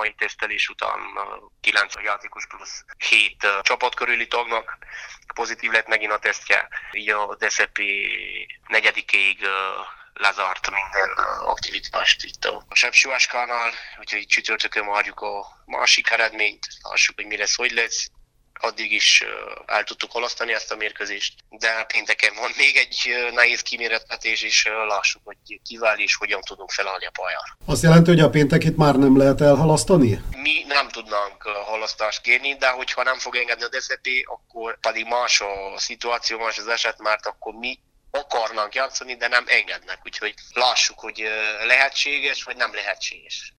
mai tesztelés után 9 játékos plusz 7 csapat körüli tagnak pozitív lett megint a tesztje. Így a DSZP 4-ig lezárt minden aktivitást itt a Sepsiváskánál, úgyhogy csütörtökön várjuk a másik eredményt, lássuk, hogy mi lesz, hogy lesz. Addig is el tudtuk halasztani ezt a mérkőzést, de pénteken van még egy nehéz kimérettetés, és lássuk, hogy kivel és hogyan tudunk felállni a pályára. Azt jelenti, hogy a péntekit már nem lehet elhalasztani? Mi nem tudnánk halasztást kérni, de hogyha nem fog engedni a DSZP, akkor pedig más a szituáció, más az eset, mert akkor mi akarnánk játszani, de nem engednek. Úgyhogy lássuk, hogy lehetséges, vagy nem lehetséges.